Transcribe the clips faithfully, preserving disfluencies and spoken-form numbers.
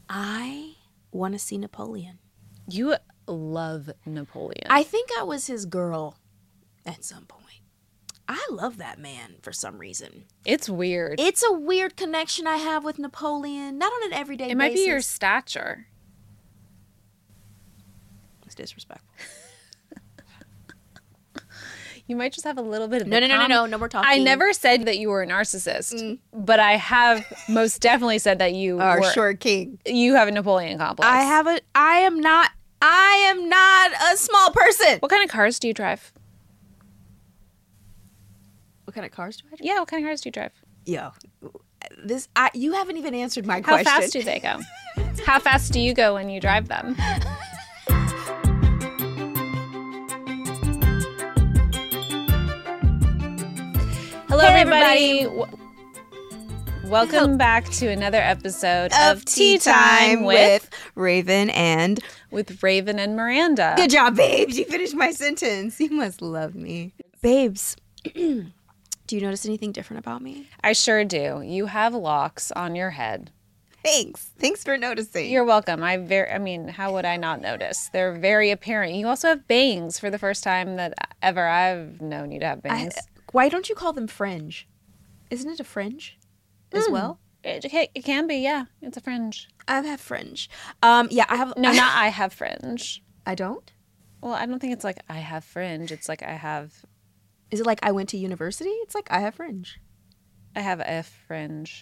I want to see Napoleon. You love Napoleon. I think I was his girl at some point. I love that man for some reason. It's weird. It's a weird connection I have with Napoleon, not on an everyday basis. It might be your stature. It's disrespectful. You might just have a little bit of No, no, no, no, no, no, we're talking. I never said that you were a narcissist, Mm. but I have most definitely said that you Our were, short king. you have a Napoleon complex. I have a, I am not, I am not a small person. What kind of cars do you drive? What kind of cars do I drive? Yeah, what kind of cars do you drive? Yo, this, I, you haven't even answered my How question. fast do they go? How fast do you go when you drive them? Hello, Hey, everybody. everybody. W- Welcome back to another episode of, Of Tea Time with Raven and... with Raven and Miranda. Good job, babes. You finished my sentence. You must love me. Babes, do you notice anything different about me? I sure do. You have locks on your head. Thanks. Thanks for noticing. You're welcome. I very I mean, how would I not notice? They're very apparent. You also have bangs for the first time that ever I've known you to have bangs. I, why don't you call them fringe? Isn't it a fringe as Mm. well? It, it can be, yeah. It's a fringe. I have fringe. Um, yeah, I have. No, I, not I have fringe. I don't. Well, I don't think it's like I have fringe. It's like I have Is it like I went to university? It's like I have fringe. I have a fringe.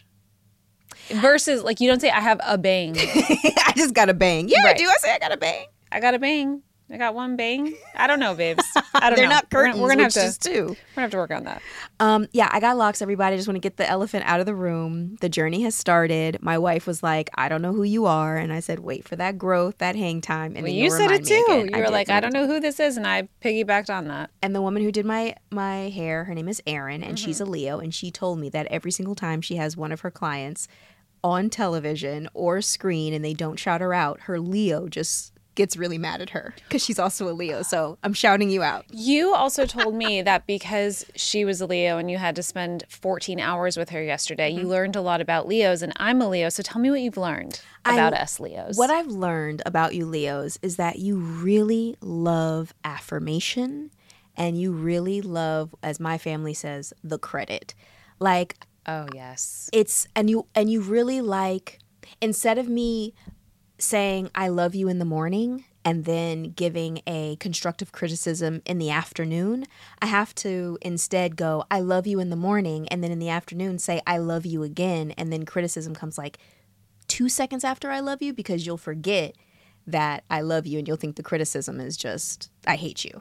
Versus like you don't say I have a bang. I just got a bang. Yeah, Right. do I say I got a bang? I got a bang. I got one bang. I don't know, babes. I don't They're know. not curtains. We're, we're gonna have which to is two. We're gonna have to work on that. Um, yeah, I got locks, everybody. I just want to get the elephant out of the room. The journey has started. My wife was like, I don't know who you are. And I said, wait for that growth, that hang time. And Well, then you you'll said remind it me too. again. You I were did, like, and I don't know who this is, and I piggybacked on that. And the woman who did my my hair, her name is Erin, and Mm-hmm. she's a Leo. And she told me that every single time she has one of her clients on television or screen and they don't shout her out, her Leo just gets really mad at her because she's also a Leo. So I'm shouting you out. You also told me that because she was a Leo and you had to spend fourteen hours with her yesterday, Mm-hmm. you learned a lot about Leos, and I'm a Leo. So tell me what you've learned I- about us Leos. What I've learned about you Leos is that you really love affirmation and you really love, as my family says, the credit. Like, Oh, yes. it's and you and you really like, instead of me saying I love you in the morning and then giving a constructive criticism in the afternoon, I have to instead go I love you in the morning and then in the afternoon say I love you again, and then criticism comes like two seconds after I love you because you'll forget that I love you and you'll think the criticism is just I hate you.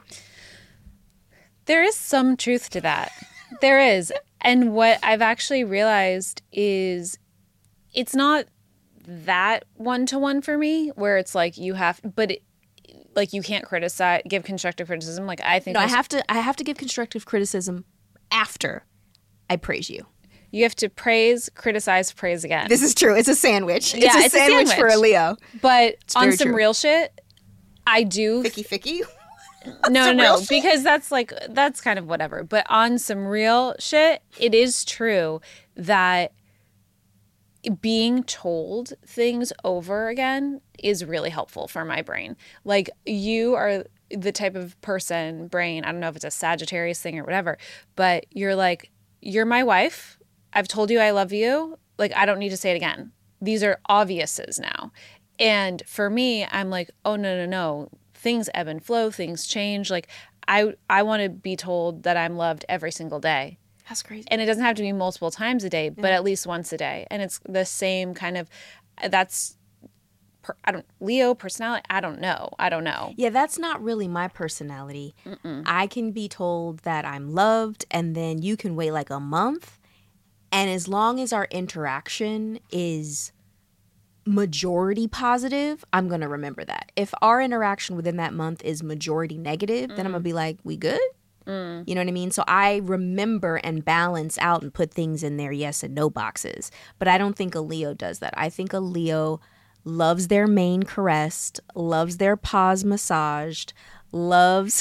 There is some truth to that. There is. And what I've actually realized is it's not that one-to-one for me where it's like you have, but it, like you can't criticize, give constructive criticism. Like I think No, I there's- have to I have to give constructive criticism after I praise you. you have to praise, criticize, praise again. This is true. It's a sandwich. It's Yeah, a it's a sandwich for a sandwich. Leo. But on very some true. real shit, I do. Ficky ficky. no, some no, real no, shit? because that's like, that's kind of whatever. But on some real shit, it is true that being told things over again is really helpful for my brain. Like you are the type of person, brain, I don't know if it's a Sagittarius thing or whatever, but you're like, you're my wife. I've told you I love you. Like, I don't need to say it again. These are obviouses now. And for me, I'm like, oh, no, no, no. Things ebb and flow. Things change. Like, I, I want to be told that I'm loved every single day. That's crazy. And it doesn't have to be multiple times a day, but at least once a day. And it's the same kind of, that's, per, I don't, Leo personality, I don't know. I don't know. Yeah, that's not really my personality. Mm-mm. I can be told that I'm loved, and then you can wait like a month. And as long as our interaction is majority positive, I'm going to remember that. If our interaction within that month is majority negative, mm. then I'm going to be like, we good? Mm. You know what I mean? So I remember and balance out and put things in their yes and no boxes. But I don't think a Leo does that. I think a Leo loves their mane caressed, loves their paws massaged, loves...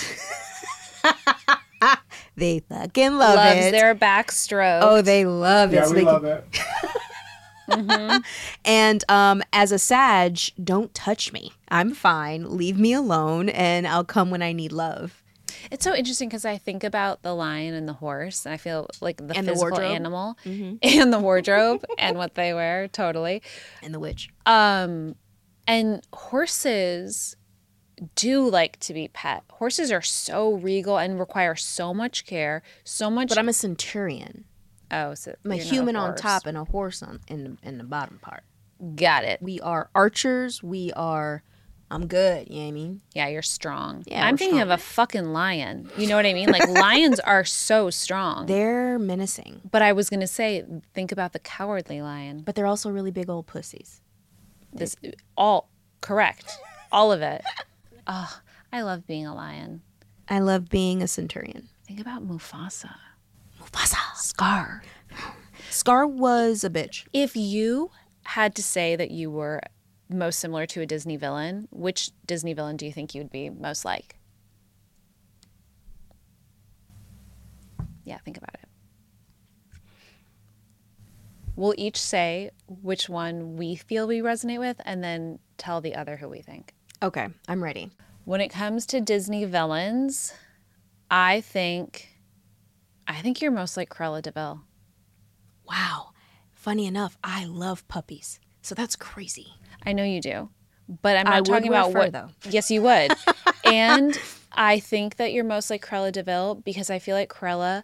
They fucking love Loves it. their back stroke. Oh, they love it. Yeah, So we they love can... it. Mm-hmm. And um, as a Sag, don't touch me. I'm fine. Leave me alone, and I'll come when I need love. It's so interesting because I think about the lion and the horse, and I feel like the And the physical wardrobe. animal Mm-hmm. and the wardrobe and what they wear, totally. And the witch. Um, and horses do like to be pet. Horses are so regal and require so much care, so much. But I'm a centurion. oh, so I'm a you're not human on horse. top and a horse on in the, in the bottom part. Got it. We are archers. We are. I'm good. You know what I mean? Yeah, you're strong. Yeah, I'm we're thinking strong. of a fucking lion. You know what I mean? Like lions are so strong. They're menacing, But I was gonna say, think about the cowardly lion. but they're also really big old pussies. This all correct, all of it. Oh, I love being a lion. I love being a centurion. Think about Mufasa. Mufasa. Scar. Scar was a bitch. If you had to say that you were most similar to a Disney villain, which Disney villain do you think you would be most like? Yeah, think about it. We'll each say which one we feel we resonate with and then tell the other who we think. Okay, I'm ready. When it comes to Disney villains, I think I think you're most like Cruella de Vil. Wow. Funny enough, I love puppies. So that's crazy. I know you do. But I'm I not would talking wear about fur, what though. Yes, you would. And I think that you're most like Cruella de Vil because I feel like Cruella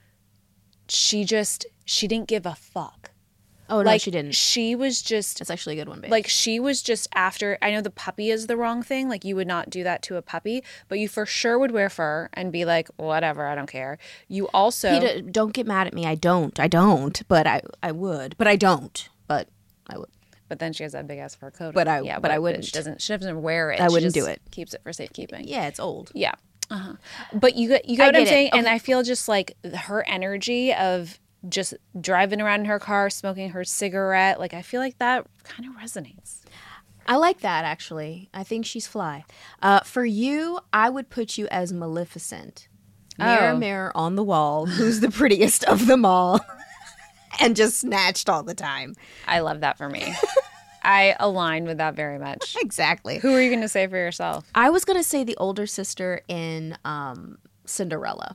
she just she didn't give a fuck. Oh, no, like she didn't. She was just That's actually a good one, babe. like she was just after. I know the puppy is the wrong thing. Like you would not do that to a puppy, but you for sure would wear fur and be like, whatever, I don't care. You also Peter, don't get mad at me. I don't. I don't. But I, I would. But I don't. But I would. But then she has that big ass fur coat. But I- yeah, but I wouldn't. She doesn't. She doesn't wear it. I She wouldn't just do it. Keeps it for safekeeping. Yeah, it's old. Yeah. Uh-huh. But you got you got I what I'm get it. saying, and Okay. I feel just like her energy of just driving around in her car, smoking her cigarette. Like I feel like that kind of resonates. I like that, actually. I think she's fly. Uh, for you, I would put you as Maleficent. Mirror, Oh. mirror on the wall, who's the prettiest of them all? And just snatched all the time. I love that for me. I align with that very much. Exactly. Who are you going to say for yourself? I was going to say the older sister in um, Cinderella.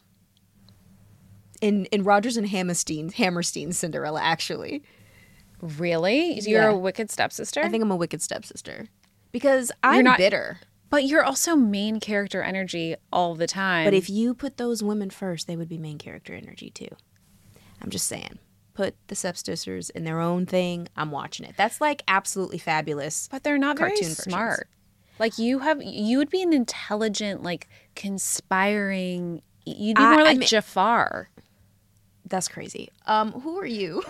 In in Rogers and Hammerstein, Hammerstein's Cinderella, actually. Really? You're Yeah. a wicked stepsister? I think I'm a wicked stepsister. Because I'm not- bitter. But you're also main character energy all the time. But if you put those women first, they would be main character energy too. I'm just saying. Put the stepsisters in their own thing. I'm watching it. That's like absolutely fabulous. But they're not very cartoon versions. smart. Like you have, you would be an intelligent, like conspiring. You'd be I- more I like mean- Jafar. That's crazy. Um, who are you?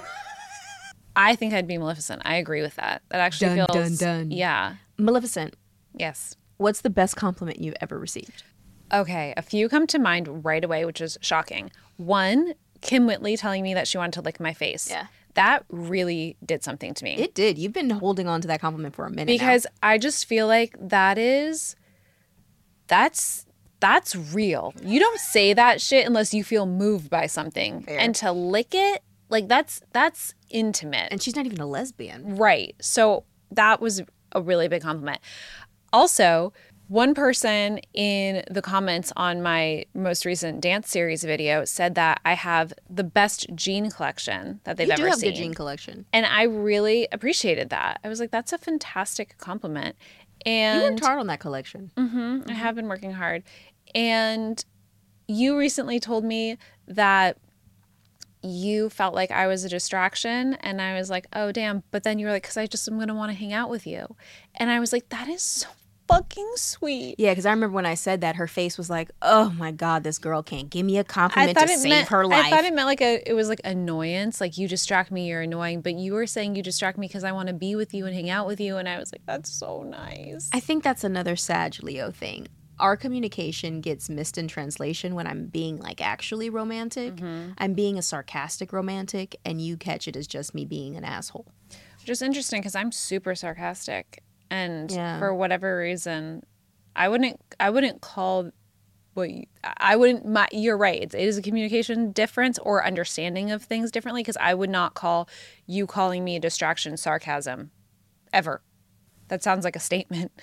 I think I'd be Maleficent. I agree with that. That actually Dun, feels. dun, dun. Yeah. Maleficent. Yes. What's the best compliment you've ever received? Okay. A few come to mind right away, which is shocking. One, Kim Whitley telling me that she wanted to lick my face. Yeah. That really did something to me. It did. You've been holding on to that compliment for a minute because I just feel like that is that's that's real. You don't say that shit unless you feel moved by something. Fair. And to lick it, like that's that's intimate. now. And she's not even a lesbian. Right. So that was a really big compliment. Also, one person in the comments on my most recent dance series video said that I have the best jean collection that they've You ever do have seen. good gene collection. And I really appreciated that. I was like, that's a fantastic compliment. And You worked hard on that collection. Mhm, I have been working hard. And you recently told me that you felt like I was a distraction. And I was like, oh, damn. But then you were like, because I just am going to want to hang out with you. And I was like, that is so fucking sweet. Yeah, because I remember when I said that, her face was like, "Oh my God, this girl can't give me a compliment to save meant, her life." I thought it meant like a, it was like annoyance. Like you distract me, you're annoying. But you were saying you distract me because I want to be with you and hang out with you. And I was like, that's so nice. I think that's another Sag Leo thing. Our communication gets missed in translation when I'm being like actually romantic. Mm-hmm. I'm being a sarcastic romantic, and you catch it as just me being an asshole. Which is interesting because I'm super sarcastic. And Yeah. for whatever reason, I wouldn't I wouldn't call what you, I wouldn't, my, you're right. It's, it is a communication difference or understanding of things differently, because I would not call you calling me a distraction sarcasm ever. That sounds like a statement.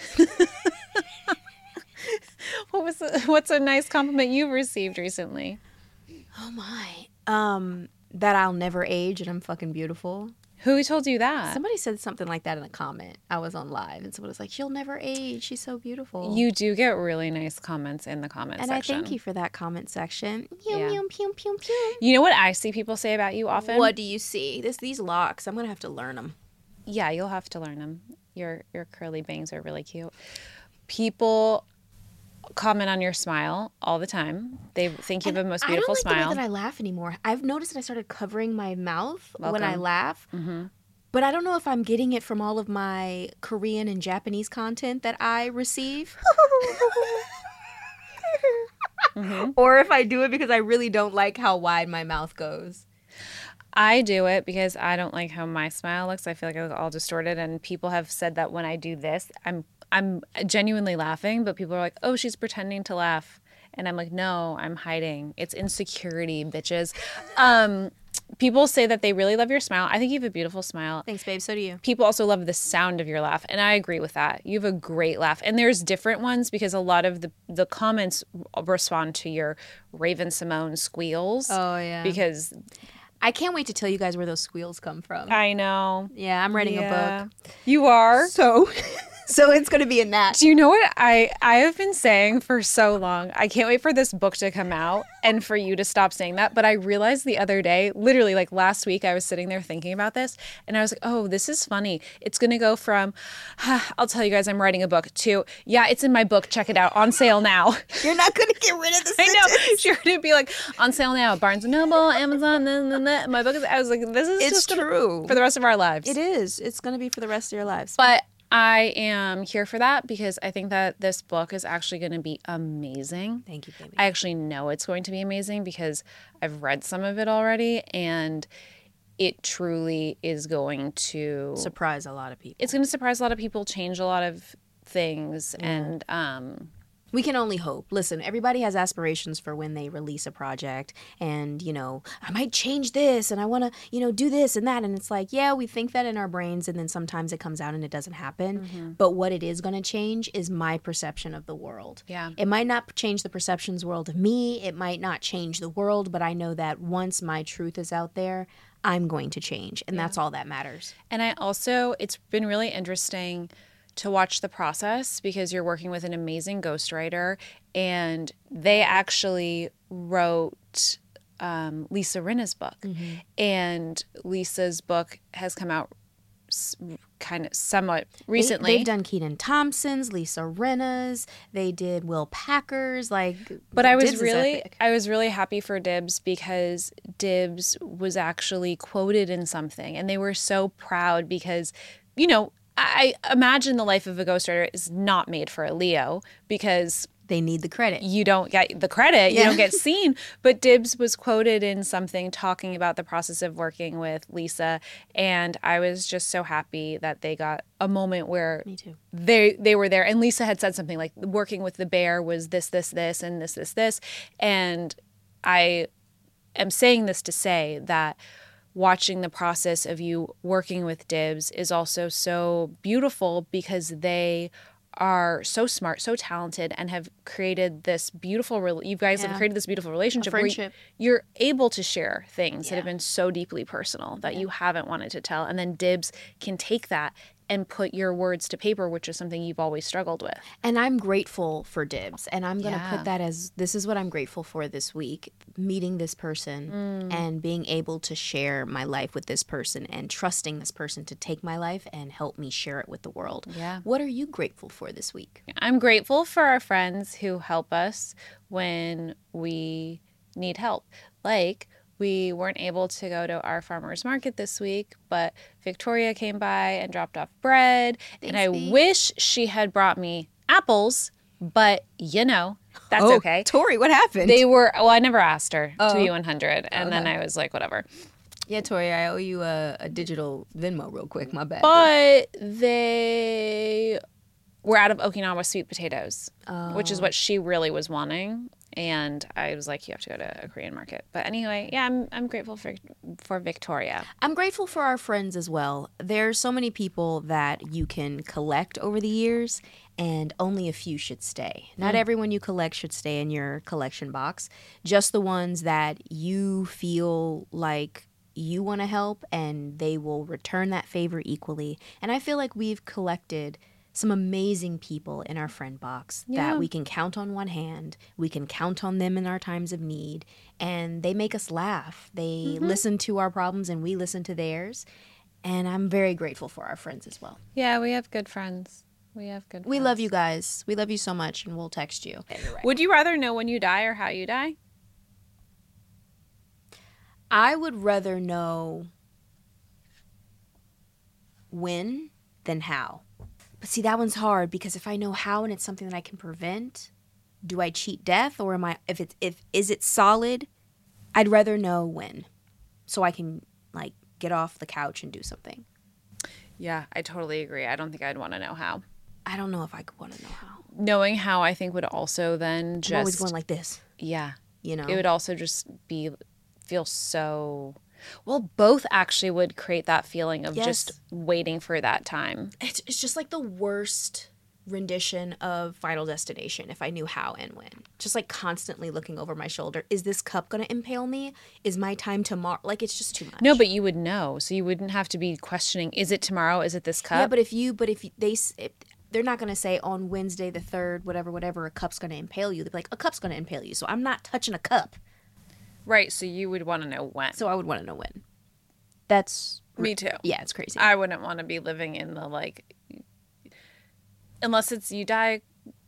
What was the, what's a nice compliment you've received recently? Oh my. Um, that I'll never age and I'm fucking beautiful. Who told you that? Somebody said something like that in a comment. I was on live and someone was like, "She'll never age. She's so beautiful." You do get really nice comments in the comment and section. I thank you for that comment section. Pew, Yeah. pew, pew, pew, pew. You know what I see people say about you often? What do you see? This these locks. I'm gonna have to learn them. Yeah, you'll have to learn them. Your your curly bangs are really cute. People comment on your smile all the time. They think you have a most beautiful I don't like smile. the way that I laugh anymore. I've noticed that I started covering my mouth when I Welcome. laugh. Mm-hmm. But I don't know if I'm getting it from all of my Korean and Japanese content that I receive. Mm-hmm. Or if I do it because I really don't like how wide my mouth goes. I do it because I don't like how my smile looks. I feel like I look all distorted, and people have said that when I do this, I'm I'm genuinely laughing, but people are like, "Oh, she's pretending to laugh." And I'm like, "No, I'm hiding. It's insecurity, bitches." Um, people say that they really love your smile. I think you have a beautiful smile. Thanks, babe. So do you. People also love the sound of your laugh, and I agree with that. You have a great laugh, and there's different ones because a lot of the the comments respond to your Raven Simone squeals. Oh, yeah. Because I can't wait to tell you guys where those squeals come from. I know. Yeah, I'm writing Yeah. a book. You are. So, so it's going to be in that. Do you know what I I have been saying for so long? I can't wait for this book to come out and for you to stop saying that. But I realized the other day, literally like last week, I was sitting there thinking about this, and I was like, oh, this is funny. It's going to go from, ah, I'll tell you guys I'm writing a book, to, yeah, it's in my book. Check it out. On sale now. You're not going to get rid of the I know. sentence. Sure, it'd be like, on sale now. Barnes and Noble, Amazon, nah, nah, nah. My book is, I was like, this is It's just gonna- true. for the rest of our lives. It is. It's going to be for the rest of your lives. But I am here for that because I think that this book is actually going to be amazing. Thank you, baby. I actually know it's going to be amazing because I've read some of it already, and it truly is going to Surprise a lot of people. it's going to surprise a lot of people, change a lot of things, and um We can only hope. Listen, everybody has aspirations for when they release a project and, you know, I might change this and I want to, you know, do this and that. And it's like, yeah, we think that in our brains and then sometimes it comes out and it doesn't happen. Mm-hmm. But what it is going to change is my perception of the world. Yeah. It might not change the perceptions world of me. It might not change the world, but I know that once my truth is out there, I'm going to change. And that's all that matters. And I also, it's been really interesting to watch the process because you're working with an amazing ghostwriter, and they actually wrote um, Lisa Rinna's book. Mm-hmm. And Lisa's book has come out s- kind of somewhat recently. They, they've done Keaton Thompson's, Lisa Rinna's. They did Will Packer's. Like, But I was Dibs is really, epic. I was really happy for Dibs because Dibs was actually quoted in something, and they were so proud because, you know, I imagine the life of a ghostwriter is not made for a Leo because They need the credit. you don't get the credit, you Yeah. don't get seen. But Dibs was quoted in something talking about the process of working with Lisa, and I was just so happy that they got a moment where Me too. they they were there, and Lisa had said something like working with the bear was this this this and this this this, and I am saying this to say that watching the process of you working with Dibs is also so beautiful because they are so smart, so talented, and have created this beautiful, re- you guys Yeah. have created this beautiful relationship where friendship. you're able to share things that Yeah. have been so deeply personal that you haven't wanted to tell. And then Dibs can take that and put your words to paper, which is something you've always struggled with. And I'm grateful for Dibs. And I'm going to Yeah. put that as this is what I'm grateful for this week, meeting this person Mm. and being able to share my life with this person and trusting this person to take my life and help me share it with the world. Yeah. What are you grateful for this week? I'm grateful for our friends who help us when we need help. Like, we weren't able to go to our farmer's market this week, but Victoria came by and dropped off bread. and I Thanks, Vic. wish she had brought me apples, but you know, that's Oh, okay. Tori, what happened? They were, well, I never asked her to Oh. be one hundred. And then Okay. I was like, whatever. yeah, Tori, I owe you a, a digital Venmo real quick. My bad. But they were out of Okinawa sweet potatoes, which is Oh. what she really was wanting. And I was like, you have to go to a Korean market. But anyway, yeah, I'm I'm grateful for for Victoria. I'm grateful for our friends as well. There's so many people that you can collect over the years, and only a few should stay. Not Mm. everyone you collect should stay in your collection box. Just the ones that you feel like you want to help, and they will return that favor equally. And I feel like we've collected some amazing people in our friend box Yeah. that we can count on one hand. We can count on them in our times of need, and they make us laugh. They Mm-hmm. listen to our problems and we listen to theirs. And I'm very grateful for our friends as well. Yeah, we have good friends. We have good friends. We love you guys. We love you so much, and we'll text you. Would you rather know when you die or how you die? I would rather know when than how. But see, that one's hard because if I know how and it's something that I can prevent, do I cheat death, or am I if it's if is it solid? I'd rather know when, so I can like get off the couch and do something. Yeah, I totally agree. I don't think I'd want to know how. I don't know if I could want to know how. Knowing how, I think, would also then just I'm always going like this, yeah, you know. it would also just be feel so. Well, both actually would create that feeling of Yes. just waiting for that time. It's, it's just like the worst rendition of Final Destination if I knew how and when. Just like constantly looking over my shoulder. Is this cup going to impale me? Is my time tomorrow? Like, it's just too much. No, but you would know, so you wouldn't have to be questioning. Is it tomorrow? Is it this cup? Yeah, but if you, but if they, s- if, they're not going to say on Wednesday the third, whatever, whatever, a cup's going to impale you. They'll be like, a cup's going to impale you. So I'm not touching a cup. Right. So you would want to know when. So I would want to know when. That's, Me too. yeah, it's crazy. I wouldn't want to be living in the like, unless it's you die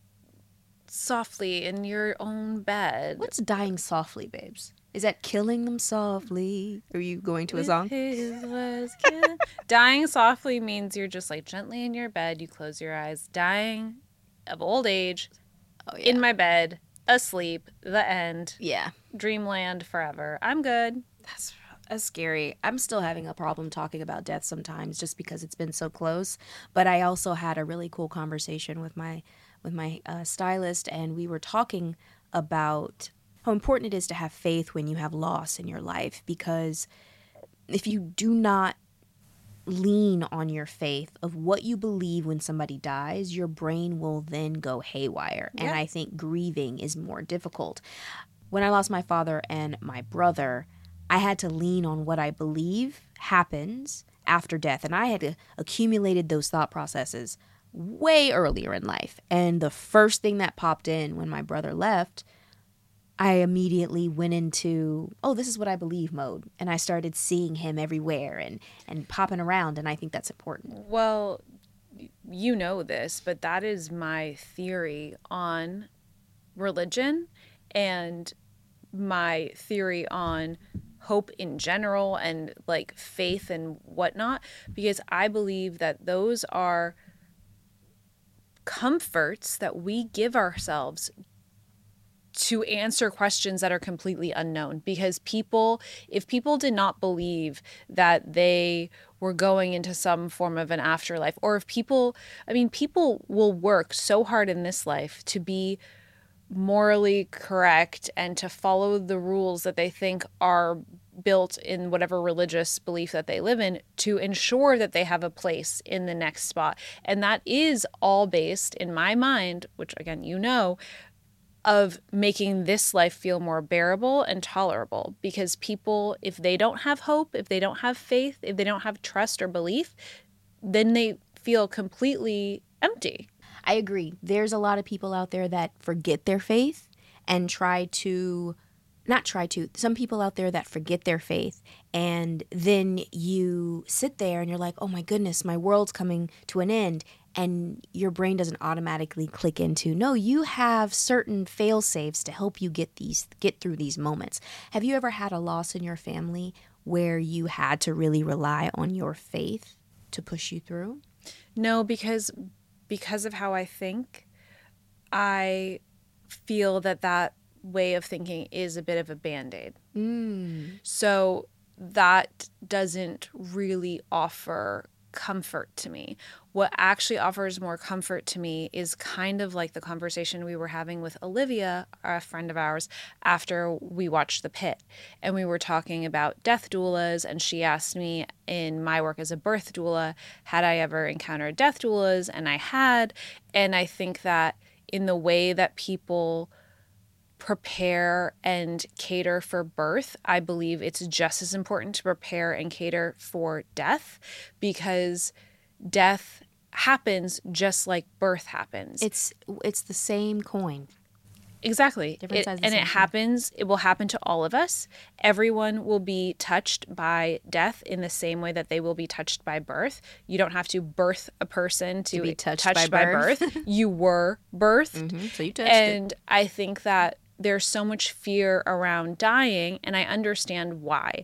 softly in your own bed. What's dying softly, babes? Is that killing them softly? Are you going to a song? His was kill- Dying softly means you're just like gently in your bed. You close your eyes. Dying of old age, Oh, yeah. in my bed, asleep, the end, yeah. dreamland forever. I'm good. That's that's scary. I'm still having a problem talking about death sometimes just because it's been so close. But I also had a really cool conversation with my with my uh, stylist, and we were talking about how important it is to have faith when you have loss in your life, because if you do not lean on your faith of what you believe when somebody dies, your brain will then go haywire. And Yeah. I think grieving is more difficult. When I lost my father and my brother, I had to lean on what I believe happens after death. And I had accumulated those thought processes way earlier in life. And the first thing that popped in when my brother left, I immediately went into, oh, this is what I believe mode. And I started seeing him everywhere and, and popping around. And I think that's important. Well, you know this, but that is my theory on religion and my theory on hope in general and like faith and whatnot, because I believe that those are comforts that we give ourselves to answer questions that are completely unknown. Because people, if people did not believe that they were going into some form of an afterlife, or if people, I mean, people will work so hard in this life to be morally correct and to follow the rules that they think are built in whatever religious belief that they live in to ensure that they have a place in the next spot. And that is all based, in my mind, which again, you know, of making this life feel more bearable and tolerable. Because people, if they don't have hope, if they don't have faith, if they don't have trust or belief, then they feel completely empty. I agree. There's a lot of people out there that forget their faith and try to, not try to, some people out there that forget their faith. And then you sit there and you're like, oh my goodness, my world's coming to an end. And your brain doesn't automatically click into, no, you have certain fail safes to help you get these, get through these moments. Have you ever had a loss in your family where you had to really rely on your faith to push you through? No, because because of how I think, I feel that that way of thinking is a bit of a Band-Aid. Mm. So that doesn't really offer comfort to me. What actually offers more comfort to me is kind of like the conversation we were having with Olivia, a friend of ours, after we watched The Pit. And we were talking about death doulas, and she asked me in my work as a birth doula, had I ever encountered death doulas? And I had. And I think that in the way that people prepare and cater for birth, I believe it's just as important to prepare and cater for death, because death happens just like birth happens. It's it's the same coin. Exactly. Different It, sides of the and it same coin. happens, it will happen to all of us. Everyone will be touched by death in the same way that they will be touched by birth. You don't have to birth a person to, To be touched touched by by birth. birth. You were birthed. Mm-hmm. So you touched And it. I think that there's so much fear around dying, and I understand why.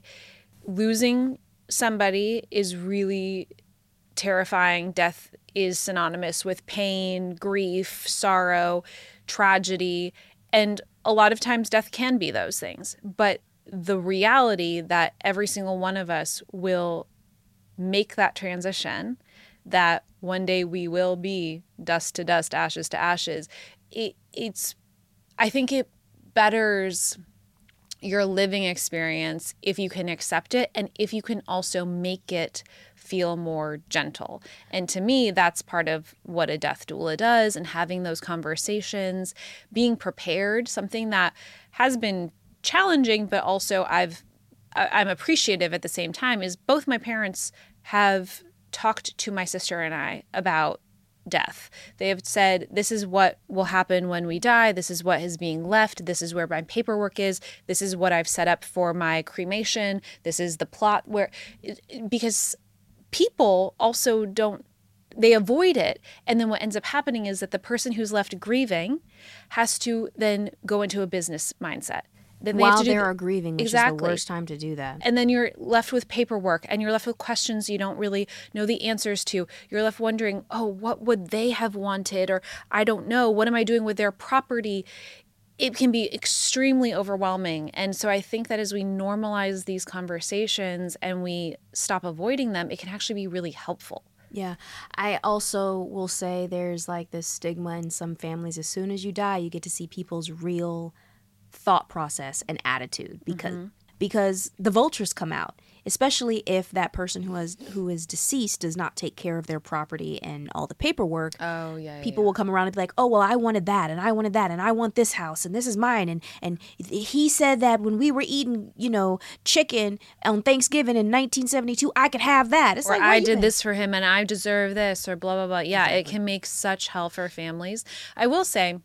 Losing somebody is really terrifying. Death is synonymous with pain, grief, sorrow, tragedy, and a lot of times death can be those things. But the reality that every single one of us will make that transition, that one day we will be dust to dust, ashes to ashes, it, it's, I think it betters your living experience if you can accept it, and if you can also make it feel more gentle. And to me, that's part of what a death doula does, and having those conversations, being prepared, something that has been challenging, but also I've I- I'm appreciative at the same time, is both my parents have talked to my sister and I about death. They have said, this is what will happen when we die. This is what is being left. This is where my paperwork is. This is what I've set up for my cremation. This is the plot where, because people also don't, they avoid it. And then what ends up happening is that the person who's left grieving has to then go into a business mindset. Then they have While to do they the- are grieving, which is Exactly. the worst time to do that. And then you're left with paperwork, and you're left with questions you don't really know the answers to. You're left wondering, oh, what would they have wanted? Or I don't know. What am I doing with their property? It can be extremely overwhelming. And so I think that as we normalize these conversations and we stop avoiding them, it can actually be really helpful. Yeah. I also will say there's like this stigma in some families. As soon as you die, you get to see people's real thought process and attitude, because Mm-hmm. because the vultures come out, especially if that person who has who is deceased does not take care of their property and all the paperwork. Oh, yeah. People will come around and be like, oh, well, I wanted that, and I wanted that, and I want this house, and this is mine. And, and he said that when we were eating, you know, chicken on Thanksgiving in nineteen seventy-two, I could have that. It's Or like, where I you did been? this for him and I deserve this, or blah, blah, blah. Yeah, it can make such hell for families. I will say,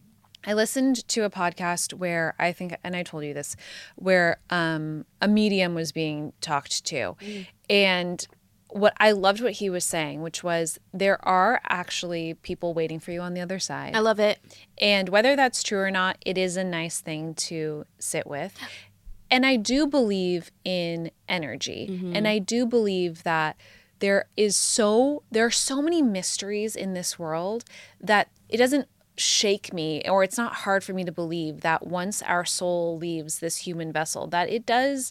I listened to a podcast where I think, and I told you this, where um, a medium was being talked to. And what I loved what he was saying, which was there are actually people waiting for you on the other side. I love it. And whether that's true or not, it is a nice thing to sit with. And I do believe in energy. And I do believe that there is so, there are so many mysteries in this world that it doesn't shake me, or it's not hard for me to believe that once our soul leaves this human vessel, that it does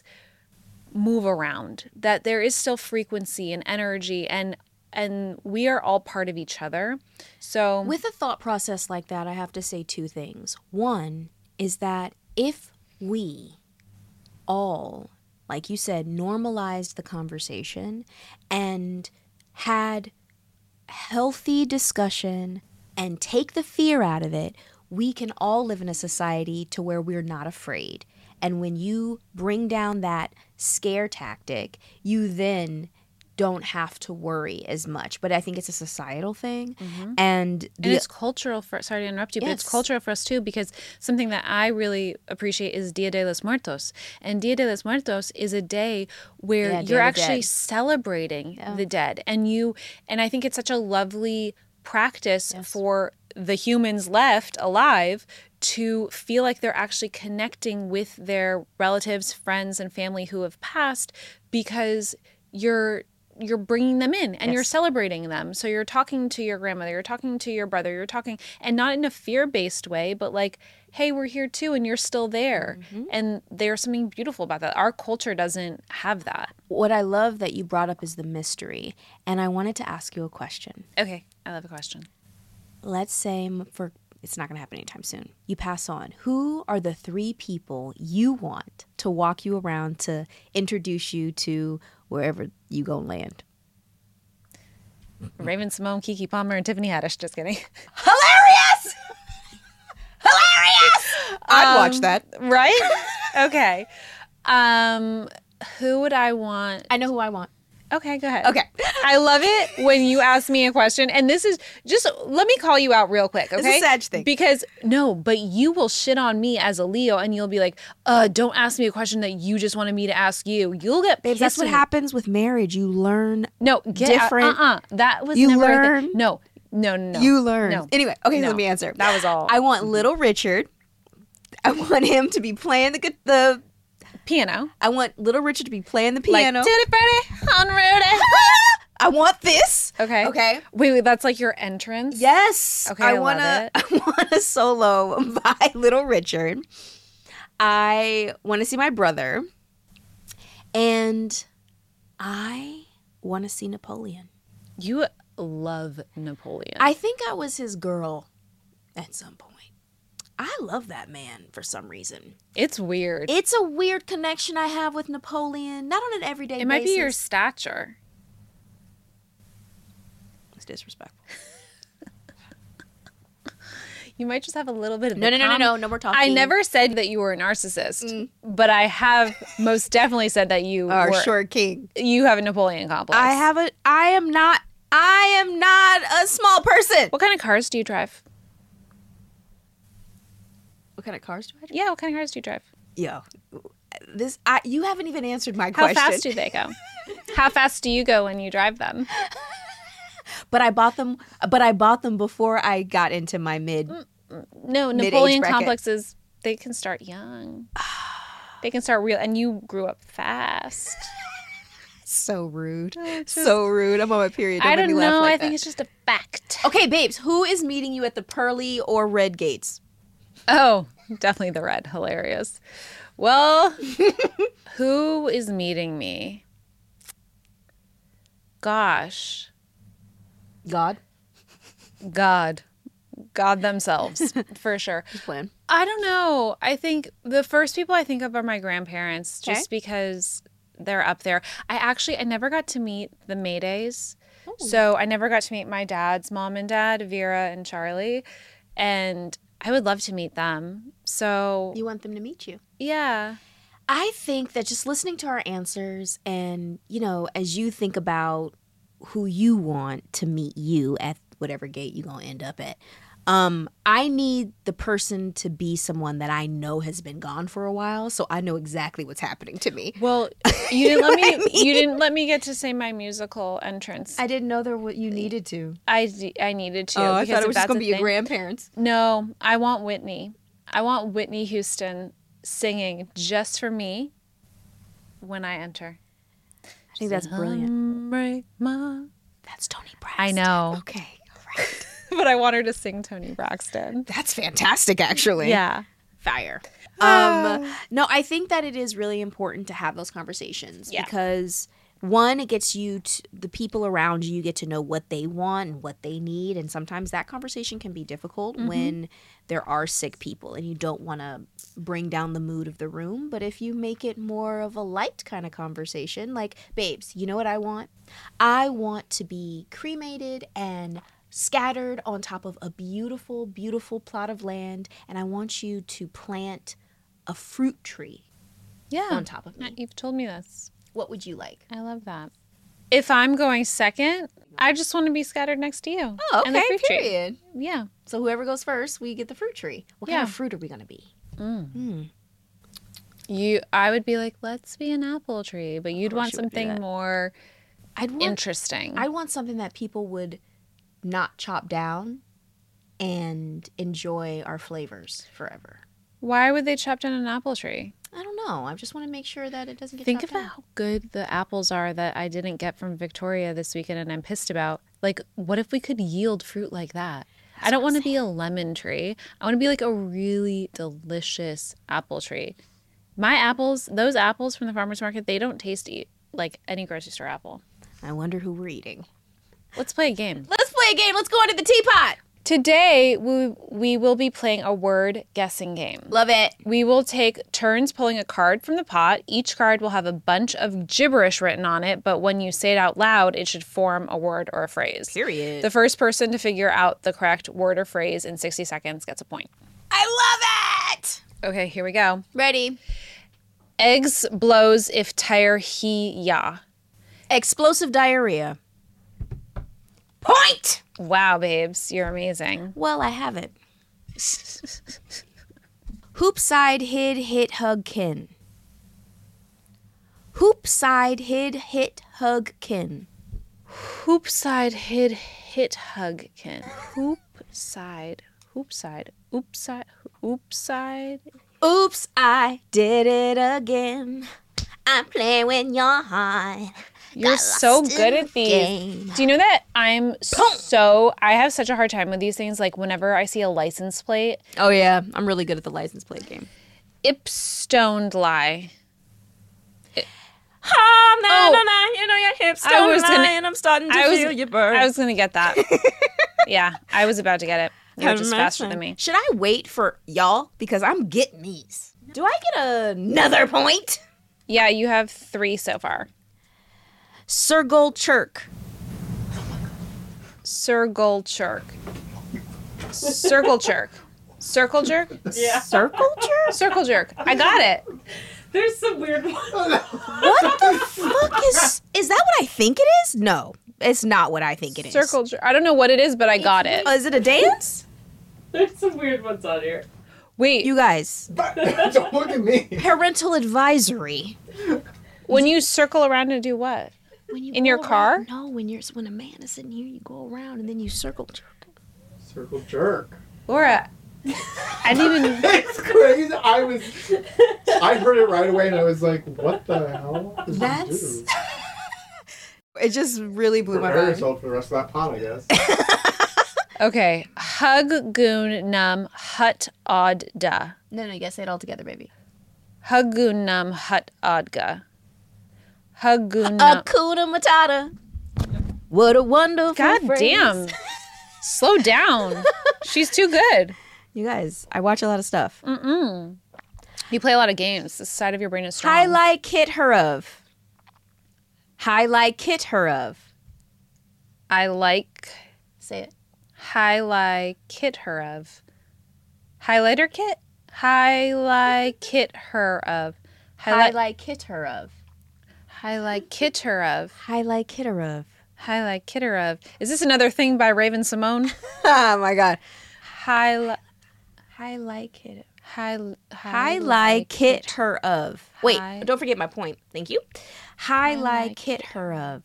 move around, that there is still frequency and energy, and and we are all part of each other. So With a thought process like that, I have to say two things. One is that if we all, like you said, normalized the conversation and had healthy discussion and take the fear out of it, we can all live in a society to where we're not afraid. And when you bring down that scare tactic, you then don't have to worry as much. But I think it's a societal thing. And the And it's cultural for, sorry to interrupt you, but it's Yes. cultural for us too, because something that I really appreciate is Dia de los Muertos. And Dia de los Muertos is a day where Yeah, Day you're of the actually Dead. celebrating the dead. And you, and I think it's such a lovely practice for the humans left alive to feel like they're actually connecting with their relatives, friends, and family who have passed, because you're you're bringing them in and Yes. you're celebrating them. So you're talking to your grandmother, you're talking to your brother, you're talking, and not in a fear-based way, but like, hey, we're here too and you're still there. Mm-hmm. And there's something beautiful about that. Our culture doesn't have that. What I love that you brought up is the mystery. And I wanted to ask you a question. Okay, I love a question. Let's say m- for it's not going to happen anytime soon. You pass on. Who are the three people you want to walk you around to introduce you to wherever you go land? Raven Simone, Kiki Palmer, and Tiffany Haddish. Just kidding. Hilarious! Hilarious! I'd watch Um, that. Right? Okay. Um, who would I want? I know who I want. Okay, go ahead. Okay. I love it when you ask me a question. And this is just, let me call you out real quick, okay? It's a Sag thing. Because, no, but you will shit on me as a Leo and you'll be like, uh, don't ask me a question that you just wanted me to ask you. You'll get Babes, pissed. that's what and- happens with marriage. You learn. No, get different- Uh-uh. That was You never a learn. thing. No, no, no, no. You learn. No. Anyway, okay, No. let me answer. That was all. I want Little Richard. I want him to be playing the gu- the. Piano. I want Little Richard to be playing the Like, piano. Tutti Frutti on Rudy. I want this. Okay. Okay. Wait, wait, that's like your entrance? Yes. Okay, I love want a, it. I want a solo by Little Richard. I want to see my brother. And I want to see Napoleon. You love Napoleon. I think I was his girl at some point. I love that man for some reason. it's weird. It's a weird connection I have with Napoleon. Not on an everyday basis. It might be your stature. It's disrespectful. You might just have a little bit of No, the no, no, no, com- no, no, we're talking. I never said that you were a narcissist, Mm. but I have most definitely said that you Our were, short king. you have a Napoleon complex. I have a. I am not. I am not a small person. What kind of cars do you drive? What kind of cars do I drive? Yeah, what kind of cars do you drive? Yo, this. I. You haven't even answered my How question. fast do they go? How fast do you go when you drive them? But I bought them. But I bought them before I got into my mid. No, Mid-age Napoleon bracket. complexes, they can start young. They can start real, and you grew up fast. So rude. So rude. I'm on my period. Don't I make don't me laugh know. like I think that. it's just a fact. Okay, babes. Who is meeting you at the pearly or red gates? Oh, definitely the red. Hilarious. Well, who is meeting me? Gosh, God. God. God themselves, for sure. Just playing. I don't know. I think the first people I think of are my grandparents, just Okay. because they're up there. I actually, I never got to meet the Maydays. Oh. So I never got to meet my dad's mom and dad, Vera and Charlie. And I would love to meet them. So, You want them to meet you. yeah. I think that just listening to our answers and, you know, as you think about who you want to meet you at whatever gate you're going to end up at, um, I need the person to be someone that I know has been gone for a while, so I know exactly what's happening to me. Well, you didn't let me. know what I mean? You didn't let me get to say my musical entrance. I, I didn't know there what you needed to. I, I needed to. Oh, I because thought it if was just that's going a to be your thing- grandparents. No, I want Whitney. I want Whitney Houston singing just for me when I enter. I think that's brilliant. Break my... That's Tony Braxton. I know, Okay, all right. but I want her to sing Tony Braxton. That's fantastic, actually. Yeah. Fire. Um, no, I think that it is really important to have those conversations Yeah. because one, it gets you to the people around you, you get to know what they want and what they need. And sometimes that conversation can be difficult Mm-hmm. when there are sick people and you don't want to bring down the mood of the room. But if you make it more of a light kind of conversation, like, babes, you know what I want? I want to be cremated and scattered on top of a beautiful, beautiful plot of land. And I want you to plant a fruit tree Yeah. on top of me. You've told me this. What would you like? I love that. If I'm going second, I just want to be scattered next to you. Oh, And the okay, fruit tree. period. Yeah. So whoever goes first, we get the fruit tree. What Yeah. kind of fruit are we going to be? Mm. You, I would be like, let's be an apple tree, but you'd course want you would do something that. more I'd want, interesting. I want something that people would not chop down and enjoy our flavors forever. Why would they chop down an apple tree? I don't know. I just want to make sure that it doesn't get Think chopped about down. how good the apples are that I didn't get from Victoria this weekend and I'm pissed about. Like, what if we could yield fruit like that? I don't want to be a lemon tree. I want to be like a really delicious apple tree. My apples, those apples from the farmer's market, they don't taste e- like any grocery store apple. I wonder who we're eating. Let's play a game. Let's play a game. Let's go into the teapot. Today, we, we will be playing a word guessing game. Love it. We will take turns pulling a card from the pot. Each card will have a bunch of gibberish written on it, but when you say it out loud, it should form a word or a phrase. Period. The first person to figure out the correct word or phrase in sixty seconds gets a point. I love it. Okay, here we go. Ready. Eggs blows if tire he ya. Explosive diarrhea. Point. Wow, babes, you're amazing. Well, I have it. Hoop side hid hit hug kin. Hoop side hid hit hug kin. Hoop side hid hit hug kin. Hoop side, hoop side, oop side, oop side. Oops, I did it again. I'm playing with your heart. You're Got so lost good in at the these. game. Do you know that I'm so, I have such a hard time with these things. Like whenever I see a license plate, Oh yeah, I'm really good at the license plate game. Ipstoned lie. Oh, Oh. no, no, you know your hips I was gonna- and I'm starting to I was, feel your burn. I was going to get that. Yeah, I was about to get it. You were just faster than me. Should I wait for y'all? Because I'm getting these. Do I get another point? Yeah, you have three so far. Circle chirk. Circle jerk. Circle jerk. Circle jerk? Yeah. Circle jerk? Circle jerk. I got it. There's some weird ones. What the fuck is... Is that what I think it is? No, it's not what I think it is. Circle jerk. I don't know what it is, but I got it. Oh, is it a dance? There's some weird ones on here. Wait, You guys, Don't look at me. parental advisory. when you circle around to do what? When you In go your around- car? No, when you're when a man is sitting here, you go around and then you circle jerk. Circle jerk. Laura, I didn't even... It's crazy. I was. I heard it right away, and I was like, "What the hell?" Does That's- this do? It just really blew my Prepare mind. yourself for the rest of that pot, I guess. Okay. Hug goon num hut odd da. No, no, you gotta say it all together, baby. Hug goon num hut oddga. Hug goon num... Hakuna Matata. What a wonderful God phrase. damn. Slow down. She's too good. You guys, I watch a lot of stuff. Mm-mm. You play a lot of games. This side of your brain is strong. Highlight kit her of. Highlight kit her of. I like... Say it. Highlight kit her of. Highlighter kit? Highlight kit her of. Highlight, Highlight kit her of. highlight kit her of. Highlight kit her of. Highlight kit her of. Is this another thing by Raven Simone? Oh my god. Highlight. Highlight kit. High, Highlight kit her of. Wait, Hi- don't forget my point. Thank you. Highlight Highlight kit her of.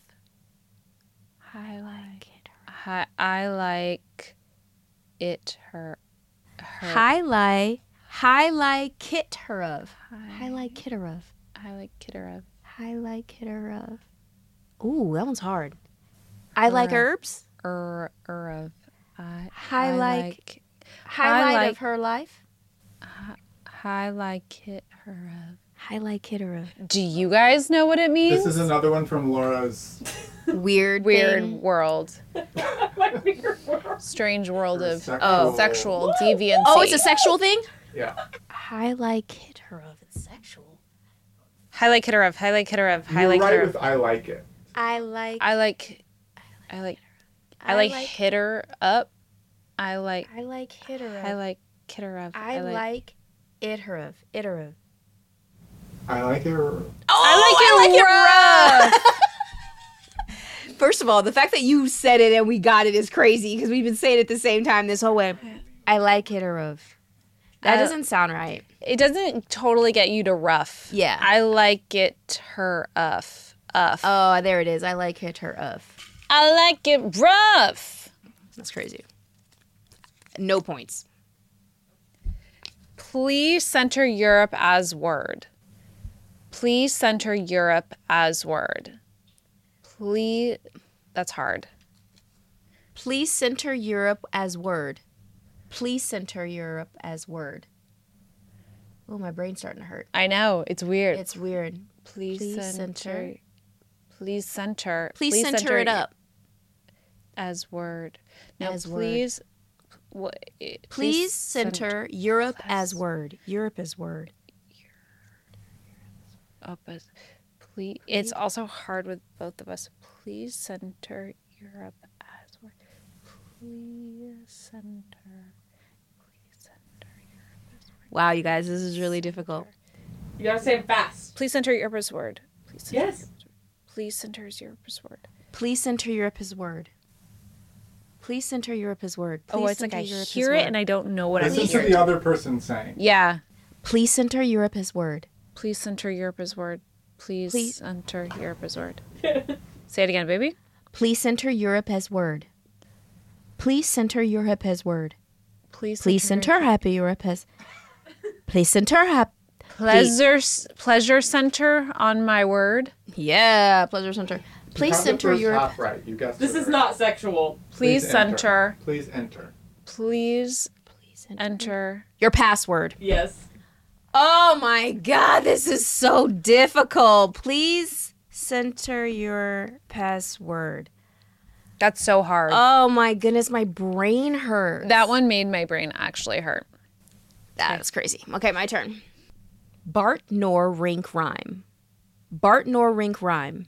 Highlight. Hi, I like it her. her Highlight. Highlight kit her of. Highlight kit her of. highlight kit her of. Highlight kit her of. Ooh, that one's hard. I like Her. herbs. Er, er of. I, Highlight. like. Highlight Highlight- of her life. Highlight kit her of. Highlight kit her of. Do you guys know what it means? This is another one from Laura's. Weird. Weird thing. world. My weird world. Strange world Her of sexual- sexual deviancy. Oh, it's a sexual thing? Yeah. Highlight kit her of. It's sexual. Highlight kit her of. Highlight kit her of. You're Highlight kit right her with of. I like it. I like. I like. I like. I like hit her up. I like. I like hit her of. I like kit her of. I like it her of. It her of. I like it. Oh, I like it rough. First of all, the fact that you said it and we got it is crazy because we've been saying it at the same time this whole way. I like it her of. That I- doesn't sound right. It doesn't totally get you to rough. Yeah. I like it her uff. Uff. Oh, there it is. I like it her of. I like it rough. That's crazy. No points. Please center Europe as word. Please center Europe as word. Please. That's hard. Please center Europe as word. Please center Europe as word. Oh, my brain's starting to hurt. I know. It's weird. It's weird. please, please center, center- Please center. Please, center, it up. as word. No, As word. please. What, Please center Europe as word. Europe as word. up as please. It's also hard with both of us. Please center Europe as word. Please center. Please center Europe as word. Wow, you guys, this is really difficult. You gotta say it fast. Please center Europe as word. Please center Yes. Europe as word. Please center Europe as word. Please center Europe as word. Please center Europe as word. Please Oh, it's like center I Europe as hear it word. and I don't know what I'm Listen to hearing. the other person saying. Yeah. Please center Europe as word. Please center Europe as word. Please, Please- center Europe as word. Say it again, baby. Please center Europe as word. Please center Europe as word. Please, Please center Happy Europe as. Please center Happy. pleasure pleasure center on my word. Yeah, pleasure center. You Please got the center first Europe. half right. You guessed This it is right. not sexual. Please, Please center. Please enter. Please Please enter. enter. Your password. Yes. Oh my god, this is so difficult. Please center your password. That's so hard. Oh my goodness, my brain hurts. that one made my brain actually hurt. That is crazy. Okay, my turn. Bart nor rink rhyme. Bart nor rink rhyme.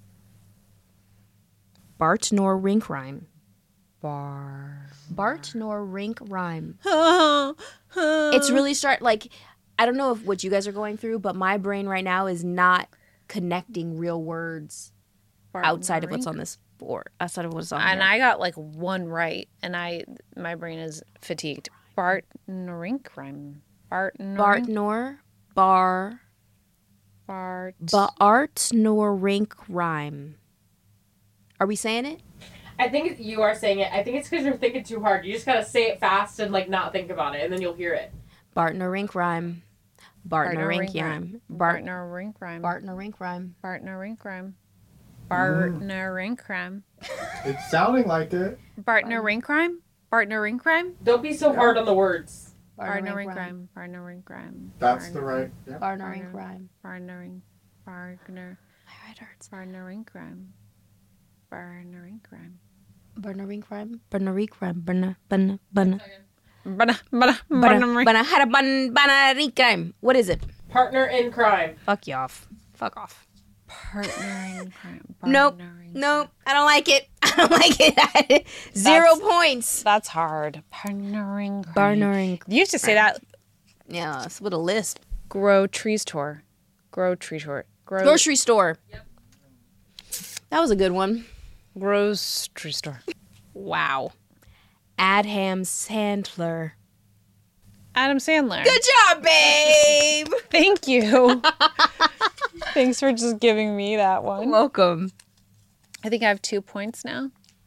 Bart nor rink rhyme. Bar. Bart nor rink rhyme. It's really start like I don't know if what you guys are going through, but my brain right now is not connecting real words outside of what's on this board. Outside of what's on And here. I got like one right, and I my brain is fatigued. Bart Norink rhyme. Bart Bart Norink. nor bar Bart. Bart nor rink rhyme. Are we saying it? I think you are saying it. I think it's because you're thinking too hard. You just gotta say it fast and like not think about it, and then you'll hear it. Bart nor rink rhyme. Bart Bart nor rink rink rhyme. Bart Bart Norink rhyme. Bart nor rink rhyme. Bart Norink rhyme. Bart Norink rhyme. It's sounding like it. Bart Norink rhyme. Bart Norink rhyme. Don't be so hard on the words. Bart Norink rhyme. Bart Norink rhyme. That's the right. Yeah. Bart nor rink rhyme. Bart Norink. Bart Nor. My head hurts. Bart Norink rhyme. Bart Norink rhyme. Bart nor rink rhyme. Bart nor rink rhyme. Bana bana bana. Bana bana Bana bana. bana had a ban bana rink rhyme. What is it? Partner in crime. Fuck you off. Fuck off. Partnering crime. Nope. Partnering Nope. I don't like it. I don't like it. Zero That's- points. That's hard. Partnering crime. Bart nor rink. You used to say that. Yeah, it's with a lisp. Grow trees tour. Grow tree tour. Grow Grocery store. Yep. That was a good one. grocery store. Wow. Adham Sandler. Adam Sandler. Good job, babe. Thank you. Thanks for just giving me that one. Welcome. I think I have two points now.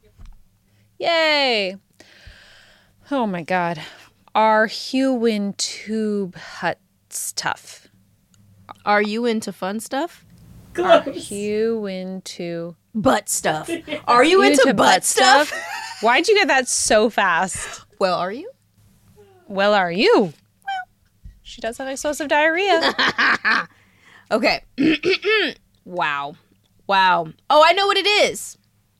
Yay. Oh my God. Are Hewin tube huts tough? Are you into fun stuff? Are Close. Hewin to Butt stuff. Are you into, butt, stuff? Why'd you get that so fast? Well, are you? Well, are you? Well, she does have explosive diarrhea. Okay. Wow. Wow. Oh, I know what it is.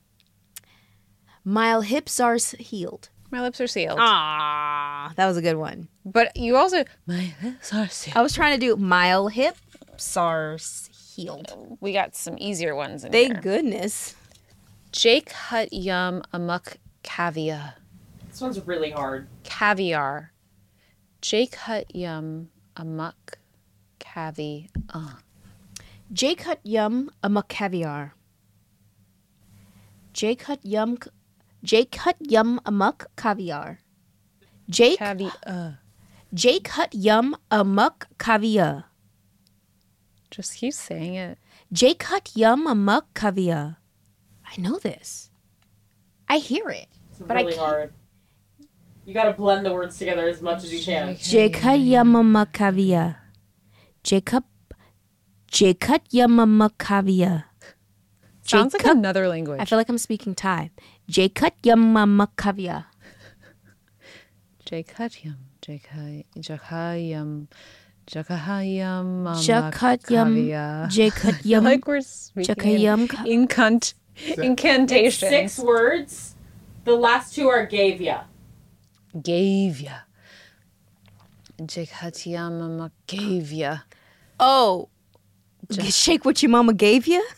My hips are s- healed. My lips are sealed. Ah, that was a good one. But you also, my lips are sealed. I was trying to do mile hips are s- healed. We got some easier ones in Thank here. goodness. Jake Hut Yum Amok Caviar. This one's really hard. Caviar. Jake Hut Yum Amok Caviar. Uh. Jake Hut Yum Amok Caviar. Jake Hut Yum Jake Hut Yum Amok Caviar. Jake Caviar. Jake Hut Yum Amok Caviar. Just keep saying it. Jake Hut Yum Amok Caviar. I know this. I hear it. It's But I really can't- hard. You gotta blend the words together as much as you can. Jake Hut Yum Amok Caviar. Jacob Jekut-yamamakavia. Sounds like Jacob- another language. I feel like I'm speaking Thai. Jekut-yamamakavia. Jakatyam, Jakai, Jakayam, Jakahayam, Jakatyam, I Jekatyam, like we're speaking Jakayam. in incant- It's incantations. six words. The last two are gave ya. Gave ya. Jakatyam gave ya. Oh, shake what your mama gave you?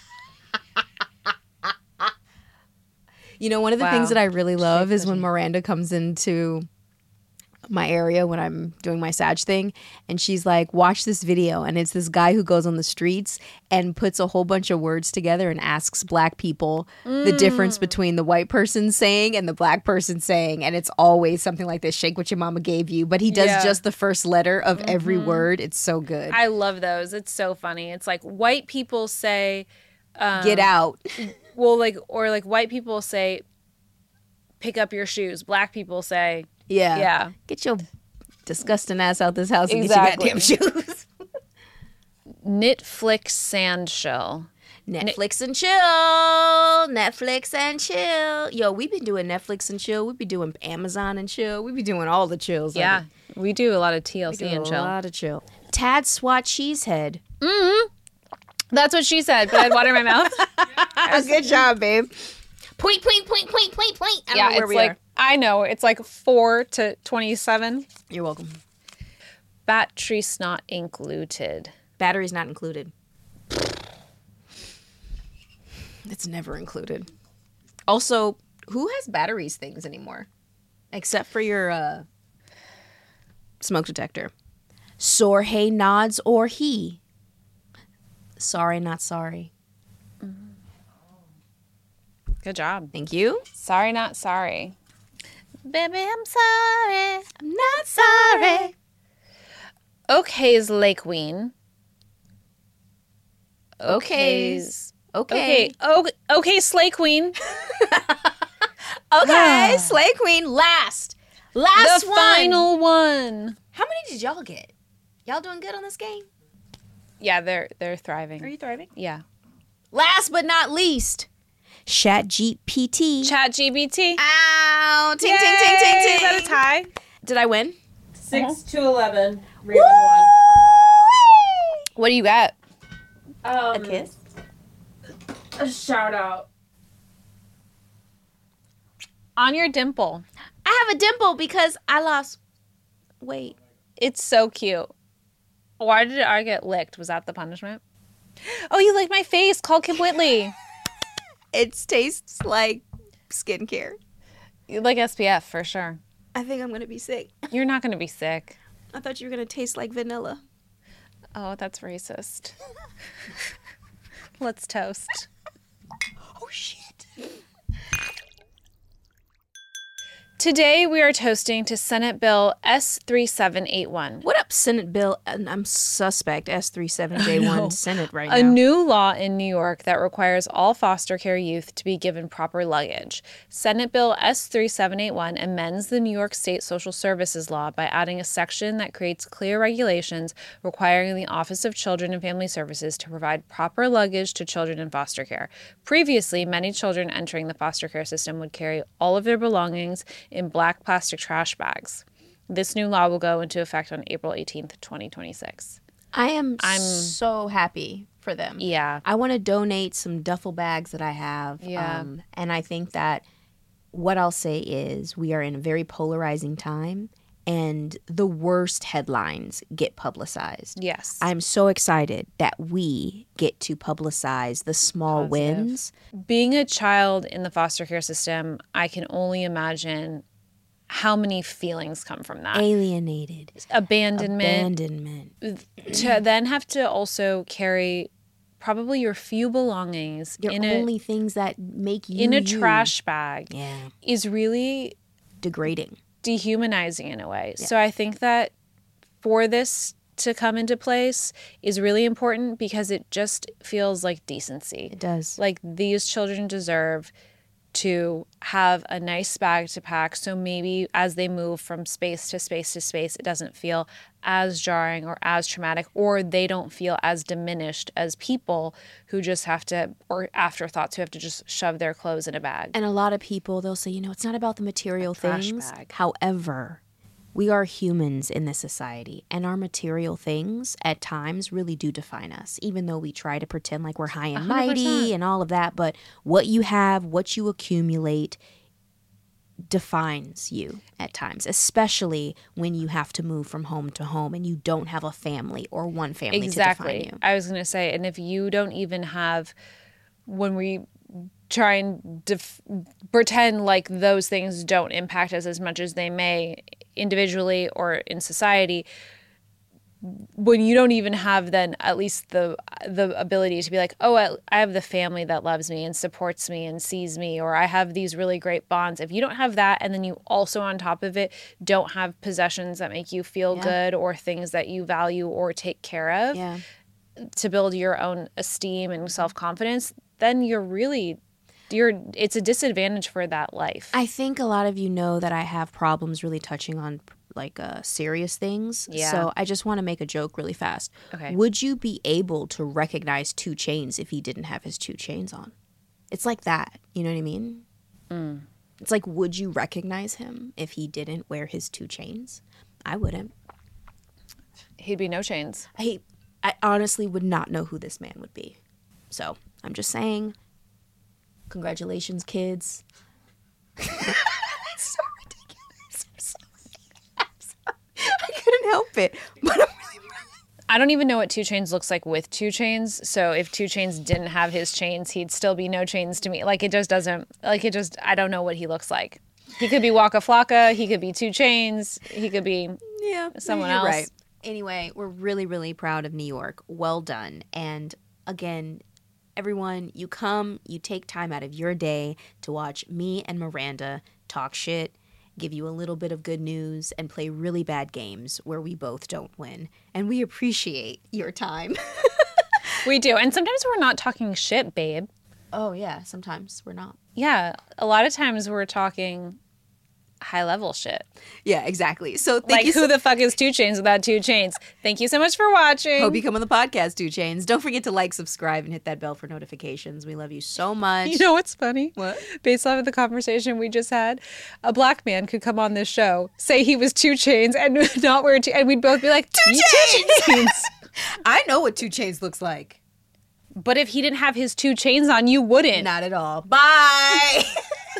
You know, one of the Wow. things that I really love Shake is when what you- Miranda comes into my area when I'm doing my Sag thing, and she's like, watch this video, and it's this guy who goes on the streets and puts a whole bunch of words together and asks black people the difference between the white person saying and the black person saying, and it's always something like this: shake what your mama gave you. But he does Yeah. just the first letter of every word. It's so good. I love those. It's so funny. It's like white people say, um, Get out. well, like, or like white people say, pick up your shoes. Black people say, Yeah. yeah. Get your disgusting ass out this house and Exactly. get your goddamn shoes. Knitflix sand shell. Netflix and chill. Netflix and chill. Yo, we've been doing Netflix and chill. We be doing Amazon and chill. We be doing all the chills. of Yeah, it. we do a lot of T L We C do and a chill. lot of chill. Tad Swat Cheesehead. That's what she said, but I had water in my mouth. Good job, babe. Point, point, point, point, point, point. I don't Yeah, know where it's we like, are. I know, it's like four to twenty-seven. You're welcome. Batteries not included. Batteries not included. It's never included. Also, who has batteries things anymore? Except for your uh, smoke detector. Sorhe nods or he. Sorry, not sorry. Good job. Thank you. Sorry, not sorry. Baby, I'm sorry. I'm not sorry. Okay's Lake Queen. Okay's. Okay. Okay. Oh, okay, Slay Queen. Okay. Slay Queen last. Last the one. final one. How many did y'all get? Y'all doing good on this game? Yeah, they're they're thriving. Are you thriving? Yeah. Last but not least, Chat G P T. Chat G B T. Ow! Ting, Yay! ting, ting, ting, ting. Is that a tie? Did I win? Six to eleven. Raven won. What do you got? Um, A kiss? A shout out. On your dimple. I have a dimple because I lost weight. It's so cute. Why did I get licked? Was that the punishment? Oh, you licked my face. Call Kim Whitley. It tastes like skincare. You like S P F for sure. I think I'm going to be sick. You're not going to be sick. I thought you were going to taste like vanilla. Oh, that's racist. Let's toast. Oh, shit. Today we are toasting to Senate Bill S three seven eight one. What up, Senate Bill? And I'm suspect S thirty-seven J one Senate right A now. new law in New York that requires all foster care youth to be given proper luggage. Senate Bill S three seven eight one amends the New York State Social Services law by adding a section that creates clear regulations requiring the Office of Children and Family Services to provide proper luggage to children in foster care. Previously, many children entering the foster care system would carry all of their belongings in black plastic trash bags. This new law will go into effect on April eighteenth, twenty twenty-six. I am I'm- so happy for them. Yeah. I want to donate some duffel bags that I have. Yeah. Um, and I think that what I'll say is we are in a very polarizing time and the worst headlines get publicized. Yes. I'm so excited that we get to publicize the small Positive. wins. Being a child in the foster care system, I can only imagine how many feelings come from that. Alienated. Abandonment. Abandonment. To then have to also carry probably your few belongings Your in only things that make you a in a you. trash bag Yeah. is really Degrading. dehumanizing in a way. So I think that for this to come into place is really important because it just feels like decency. It does. Like these children deserve to have a nice bag to pack. So maybe as they move from space to space to space, it doesn't feel as jarring or as traumatic, or they don't feel as diminished as people who just have to, or afterthoughts who have to just shove their clothes in a bag. And a lot of people, they'll say, you know, it's not about the material trash things. bag. However, we are humans in this society, and our material things at times really do define us, even though we try to pretend like we're high and one hundred mighty percent. and all of that. But what you have, what you accumulate, defines you at times, especially when you have to move from home to home and you don't have a family or one family Exactly. to define you. I was going to say, and if you don't even have, when we try and def- pretend like those things don't impact us as much as they may individually or in society, when you don't even have then at least the the ability to be like, oh, I, I have the family that loves me and supports me and sees me, or I have these really great bonds. If you don't have that, and then you also on top of it don't have possessions that make you feel Yeah. good or things that you value or take care of Yeah. to build your own esteem and self-confidence, then you're really you're it's a disadvantage for that life. I think a lot of you know that I have problems really touching on like uh, serious things. Yeah. So I just want to make a joke really fast. Okay. Would you be able to recognize Two Chainz if he didn't have his two chains on? It's like that. You know what I mean? Mm. It's like, would you recognize him if he didn't wear his two chains? I wouldn't. He'd be no chains. I, I honestly would not know who this man would be. So I'm just saying, congratulations, kids. It's so ridiculous. I'm sorry. I'm sorry. I couldn't help it. But I'm really I don't even know what Two Chainz looks like with Two Chainz. So if Two Chainz didn't have his chains, he'd still be no chains to me. Like it just doesn't. Like it just. I don't know what he looks like. He could be Waka Flocka. He could be Two Chainz. He could be yeah, someone you're else. Right. Anyway, we're really, really proud of New York. Well done. And again, everyone, you come, you take time out of your day to watch me and Miranda talk shit, give you a little bit of good news, and play really bad games where we both don't win. And we appreciate your time. We do. And sometimes we're not talking shit, babe. Oh, yeah, sometimes we're not. Yeah. A lot of times we're talking high level shit. Yeah, exactly. So thank Like you who so the fuck is Two Chainz without Two Chainz? Thank you so much for watching. Hope you come on the podcast, Two Chainz. Don't forget to like, subscribe, and hit that bell for notifications. We love you so much. You know what's funny? What? Based off of the conversation we just had, a black man could come on this show, say he was Two Chainz, and not wear two, and we'd both be like, Two Chainz. I know what Two Chainz looks like. But if he didn't have his two chains on, you wouldn't. Not at all. Bye.